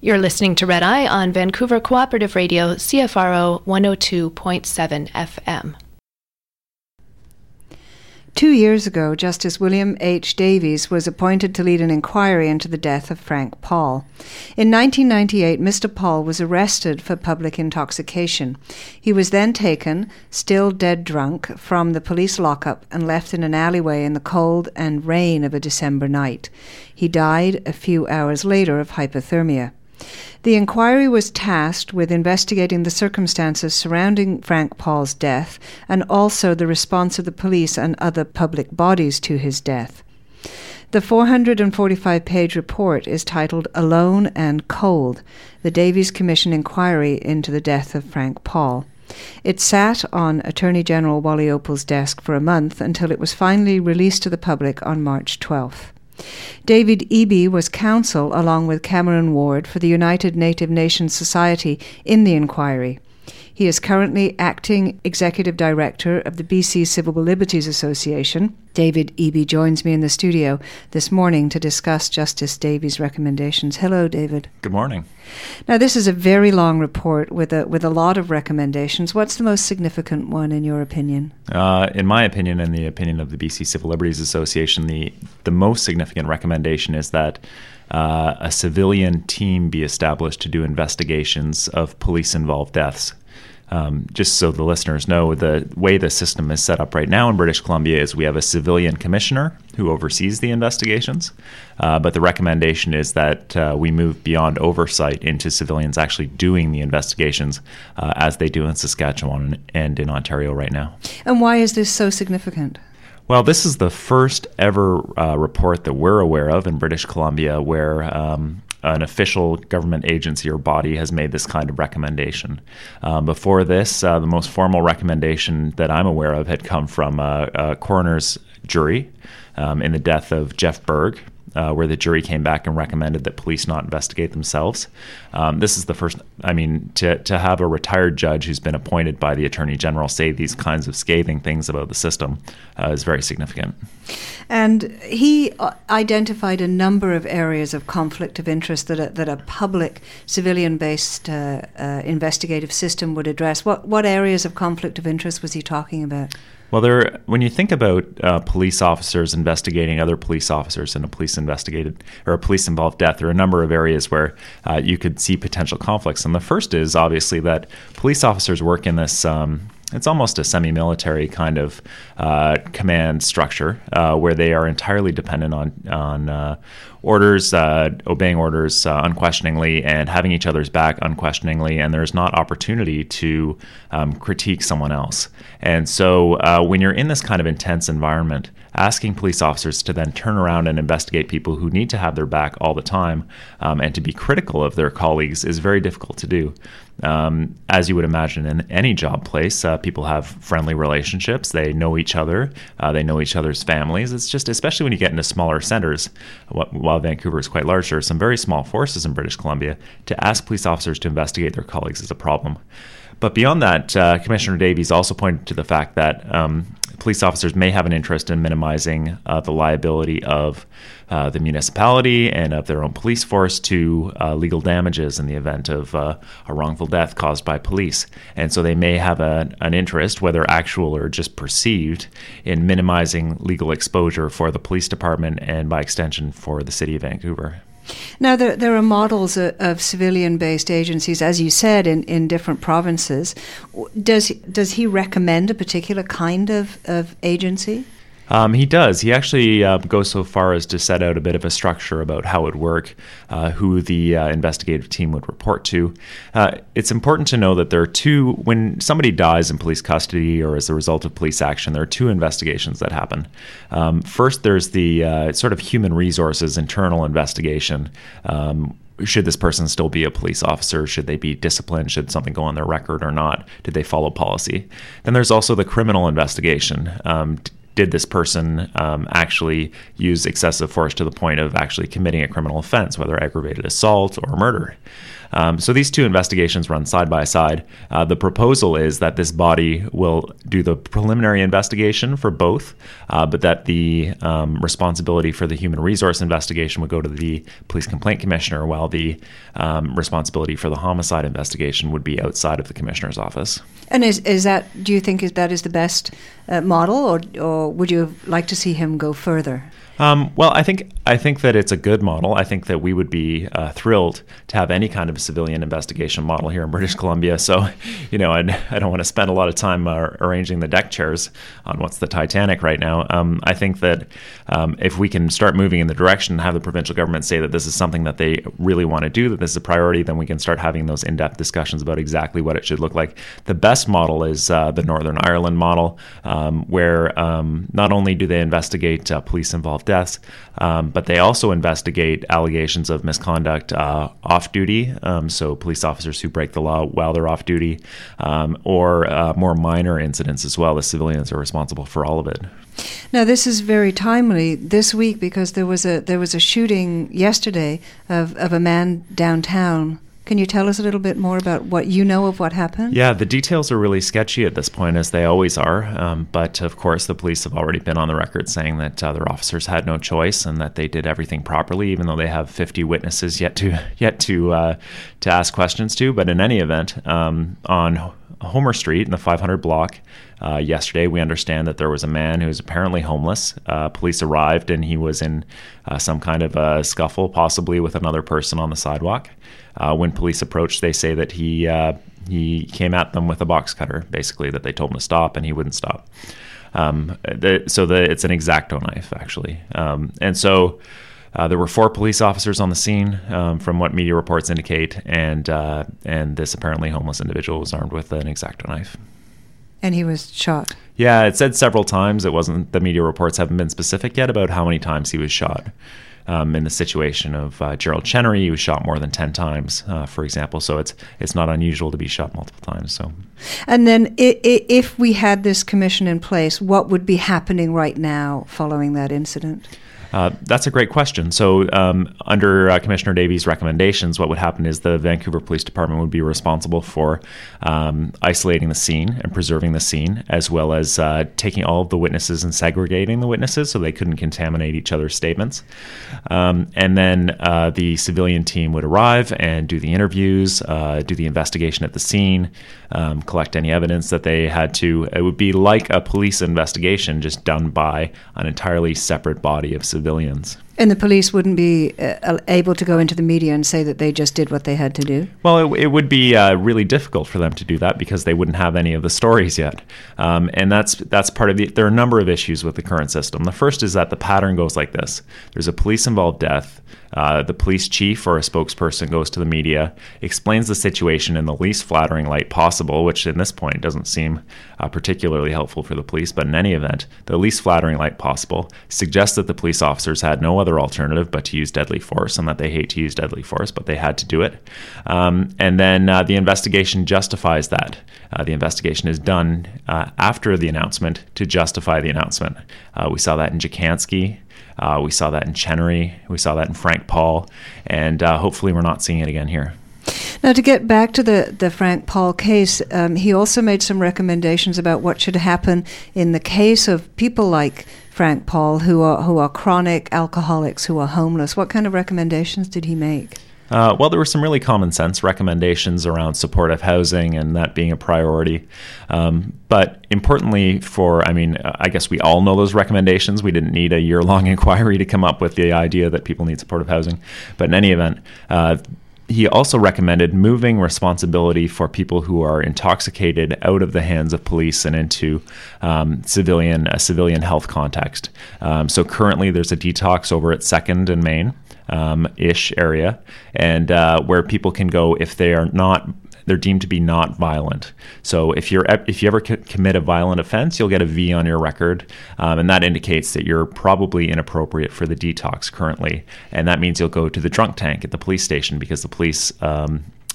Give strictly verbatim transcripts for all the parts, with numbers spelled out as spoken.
You're listening to Red Eye on Vancouver Cooperative Radio, C F R O one oh two point seven F M. Two years ago, Justice William H. Davies was appointed to lead an inquiry into the death of Frank Paul. In nineteen ninety-eight, Mister Paul was arrested for public intoxication. He was then taken, still dead drunk, from the police lockup and left in an alleyway in the cold and rain of a December night. He died a few hours later of hypothermia. The inquiry was tasked with investigating the circumstances surrounding Frank Paul's death and also the response of the police and other public bodies to his death. The four hundred forty-five page report is titled Alone and Cold, the Davies Commission Inquiry into the Death of Frank Paul. It sat on Attorney General Wally Opal's desk for a month until it was finally released to the public on March twelfth. David Eby was counsel, along with Cameron Ward, for the United Native Nations Society in the inquiry. He is currently acting executive director of the B C Civil Liberties Association. David Eby joins me in the studio this morning to discuss Justice Davies' recommendations. Hello, David. Good morning. Now, this is a very long report with a with a lot of recommendations. What's the most significant one, in your opinion? Uh, in my opinion, and the opinion of the B C Civil Liberties Association, the the most significant recommendation is that uh, a civilian team be established to do investigations of police-involved deaths. Um, just so the listeners know, the way the system is set up right now in British Columbia is we have a civilian commissioner who oversees the investigations, uh, but the recommendation is that uh, we move beyond oversight into civilians actually doing the investigations uh, as they do in Saskatchewan and in Ontario right now. And why is this so significant? Well, this is the first ever uh, report that we're aware of in British Columbia where um, an official government agency or body has made this kind of recommendation. Um, before this, uh, the most formal recommendation that I'm aware of had come from a, a coroner's jury um, in the death of Jeff Berg, uh, where the jury came back and recommended that police not investigate themselves. Um, this is the first, I mean, to, to have a retired judge who's been appointed by the Attorney General say these kinds of scathing things about the system uh, is very significant. And he identified a number of areas of conflict of interest that a, that a public civilian-based uh, uh, investigative system would address. What what areas of conflict of interest was he talking about? Well, there. When you think about uh, police officers investigating other police officers in a police investigated or a police-involved death, there are a number of areas where uh, you could see potential conflicts. And the first is obviously that police officers work in this. Um, It's almost a semi-military kind of uh, command structure uh, where they are entirely dependent on on uh, orders, uh, obeying orders uh, unquestioningly, and having each other's back unquestioningly. And there's not opportunity to um, critique someone else. And so uh, when you're in this kind of intense environment, asking police officers to then turn around and investigate people who need to have their back all the time um, and to be critical of their colleagues is very difficult to do. Um, as you would imagine in any job place, uh, people have friendly relationships. They know each other. Uh, they know each other's families. It's just, especially when you get into smaller centers, while Vancouver is quite large, there are some very small forces in British Columbia. To ask police officers to investigate their colleagues is a problem. But beyond that, uh, Commissioner Davies also pointed to the fact that um, police officers may have an interest in minimizing uh, the liability of uh, the municipality and of their own police force to uh, legal damages in the event of uh, a wrongful death caused by police. And so they may have a, an interest, whether actual or just perceived, in minimizing legal exposure for the police department and by extension for the city of Vancouver. Now, there, there are models of, of civilian-based agencies, as you said, in, in different provinces. Does does he recommend a particular kind of, of agency? Um, he does. He actually uh, goes so far as to set out a bit of a structure about how it would work, uh, who the uh, investigative team would report to. Uh, it's important to know that there are two, when somebody dies in police custody or as a result of police action, there are two investigations that happen. Um, first, there's the uh, sort of human resources internal investigation. Um, Should this person still be a police officer? Should they be disciplined? Should something go on their record or not? Did they follow policy? Then there's also the criminal investigation. Um, Did this person um, actually use excessive force to the point of actually committing a criminal offense, whether aggravated assault or murder? Um, so these two investigations run side by side. Uh, the proposal is that this body will do the preliminary investigation for both, uh, but that the um, responsibility for the human resource investigation would go to the police complaint commissioner, while the um, responsibility for the homicide investigation would be outside of the commissioner's office. And is is that, do you think is that is the best uh, model, or or would you like to see him go further? Um, well, I think I think that it's a good model. I think that we would be uh, thrilled to have any kind of civilian investigation model here in British Columbia. So, you know, I'd, I don't want to spend a lot of time uh, arranging the deck chairs on what's the Titanic right now. Um, I think that um, if we can start moving in the direction and have the provincial government say that this is something that they really want to do, that this is a priority, then we can start having those in-depth discussions about exactly what it should look like. The best model is uh, the Northern Ireland model, um, where um, not only do they investigate uh, police-involved deaths, um, but they also investigate allegations of misconduct uh, off-duty, um, so police officers who break the law while they're off-duty, um, or uh, more minor incidents as well. The civilians are responsible for all of it. Now, this is very timely this week because there was a there was a shooting yesterday of, of a man downtown. Can you tell us a little bit more about what you know of what happened? Yeah, the details are really sketchy at this point, as they always are. Um, but of course, the police have already been on the record saying that uh, their officers had no choice and that they did everything properly, even though they have fifty witnesses yet to yet to uh, to ask questions to. But in any event, um, on Homer Street in the five hundred block, uh, yesterday we understand that there was a man who was apparently homeless. Uh, police arrived and he was in uh, some kind of a scuffle, possibly with another person on the sidewalk. Uh, when police approached, they say that he uh, he came at them with a box cutter, basically, that they told him to stop and he wouldn't stop. Um, the, so the, it's an X-Acto knife, actually. Um, and so uh, there were four police officers on the scene, um, from what media reports indicate, and uh, and this apparently homeless individual was armed with an X-Acto knife. And he was shot. Yeah, it said several times. It wasn't, the media reports haven't been specific yet about how many times he was shot. Um, in the situation of uh, Gerald Chenery, he was shot more than ten times, uh, for example. So it's it's not unusual to be shot multiple times. So, and then I- I- if we had this commission in place, what would be happening right now following that incident? Uh, that's a great question. So um, under uh, Commissioner Davies' recommendations, what would happen is the Vancouver Police Department would be responsible for um, isolating the scene and preserving the scene, as well as uh, taking all of the witnesses and segregating the witnesses so they couldn't contaminate each other's statements. Um, and then uh, the civilian team would arrive and do the interviews, uh, do the investigation at the scene, um, collect any evidence that they had to. It would be like a police investigation, just done by an entirely separate body of civilians. Civilians. And the police wouldn't be uh, able to go into the media and say that they just did what they had to do? Well, it, it would be uh, really difficult for them to do that because they wouldn't have any of the stories yet. Um, and that's that's part of the, there are a number of issues with the current system. The first is that the pattern goes like this. There's a police-involved death. Uh, the police chief or a spokesperson goes to the media, explains the situation in the least flattering light possible, which in this point doesn't seem uh, particularly helpful for the police, but in any event, the least flattering light possible, suggests that the police officers had no other alternative but to use deadly force, and that they hate to use deadly force, but they had to do it. Um, and then uh, the investigation justifies that. Uh, the investigation is done uh, after the announcement to justify the announcement. Uh, we saw that in Jakansky. Uh, we saw that in Chenery. We saw that in Frank Paul. And uh, hopefully we're not seeing it again here. Now, to get back to the, the Frank Paul case, um, he also made some recommendations about what should happen in the case of people like Frank Paul who are who are chronic alcoholics, who are homeless. What kind of recommendations did he make? Uh, well, there were some really common sense recommendations around supportive housing and that being a priority. Um, but importantly for, I mean, I guess we all know those recommendations. We didn't need a year-long inquiry to come up with the idea that people need supportive housing. But in any event, uh, he also recommended moving responsibility for people who are intoxicated out of the hands of police and into um, civilian a civilian health context. Um, so currently there's a detox over at Second and Main. Um, ish area, and uh, where people can go if they are not, they're deemed to be not violent. So if you're if you ever c- commit a violent offense, you'll get a V on your record, um, and that indicates that you're probably inappropriate for the detox currently, and that means you'll go to the drunk tank at the police station because the police um,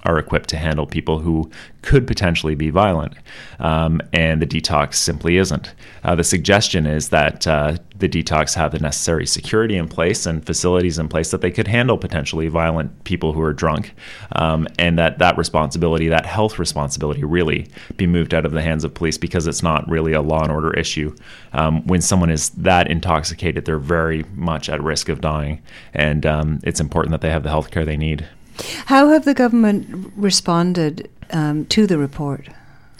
are equipped to handle people who could potentially be violent, um, and the detox simply isn't. Uh, the suggestion is that uh, the detox have the necessary security in place and facilities in place that they could handle potentially violent people who are drunk, um, and that that responsibility, that health responsibility, really be moved out of the hands of police, because it's not really a law and order issue. Um, when someone is that intoxicated, they're very much at risk of dying, and um, it's important that they have the health care they need. How have the government responded um, to the report?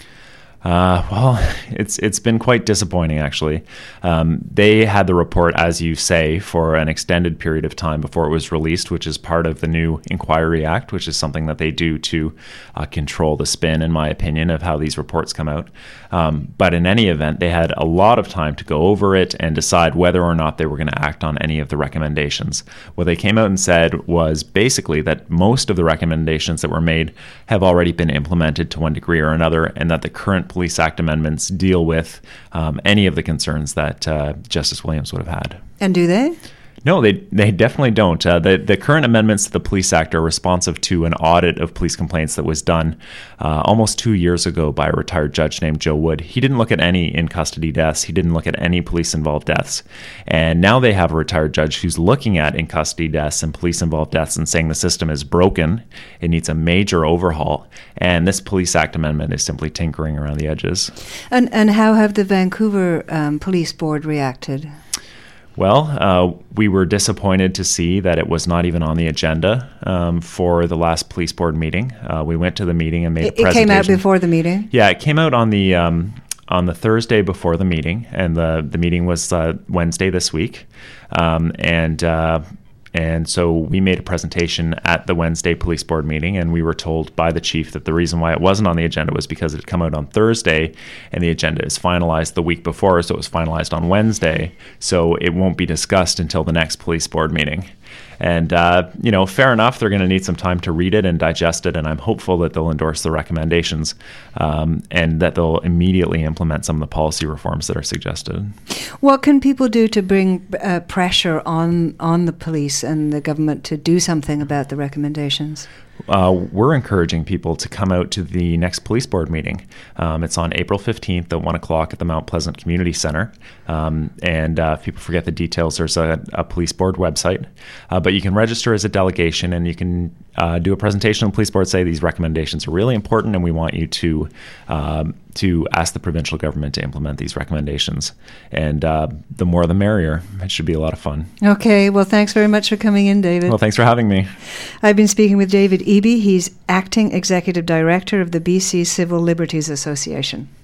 Uh, well, it's it's been quite disappointing, actually. Um, they had the report, as you say, for an extended period of time before it was released, which is part of the new Inquiry Act, which is something that they do to uh, control the spin, in my opinion, of how these reports come out. Um, but in any event, they had a lot of time to go over it and decide whether or not they were going to act on any of the recommendations. What they came out and said was basically that most of the recommendations that were made have already been implemented to one degree or another, and that the current Police Act amendments deal with um, any of the concerns that uh, Justice Williams would have had. And do they? No, they they definitely don't. Uh, the, the current amendments to the Police Act are responsive to an audit of police complaints that was done uh, almost two years ago by a retired judge named Joe Wood. He didn't look at any in-custody deaths. He didn't look at any police-involved deaths. And now they have a retired judge who's looking at in-custody deaths and police-involved deaths and saying the system is broken. It needs a major overhaul. And this Police Act amendment is simply tinkering around the edges. And, and how have the Vancouver um, Police Board reacted? Well, uh, we were disappointed to see that it was not even on the agenda um, for the last police board meeting. Uh, we went to the meeting and made it, a presentation. It came out before the meeting? Yeah, it came out on the um, on the Thursday before the meeting, and the the meeting was uh, Wednesday this week, um, and. Uh, And so we made a presentation at the Wednesday police board meeting, and we were told by the chief that the reason why it wasn't on the agenda was because it had come out on Thursday, and the agenda is finalized the week before, so it was finalized on Wednesday, so it won't be discussed until the next police board meeting. And, uh, you know, fair enough, they're going to need some time to read it and digest it, and I'm hopeful that they'll endorse the recommendations um, and that they'll immediately implement some of the policy reforms that are suggested. What can people do to bring uh, pressure on, on the police and the government to do something about the recommendations? Uh, we're encouraging people to come out to the next police board meeting. Um, it's on April fifteenth at one o'clock at the Mount Pleasant Community Center. Um, and uh, if people forget the details, there's a, a police board website. Uh, but you can register as a delegation, and you can uh, do a presentation on the police board, say these recommendations are really important, and we want you to um, to ask the provincial government to implement these recommendations. And uh, the more the merrier. It should be a lot of fun. Okay, well, thanks very much for coming in, David. Well, thanks for having me. I've been speaking with David Eby. He's Acting Executive Director of the B C Civil Liberties Association.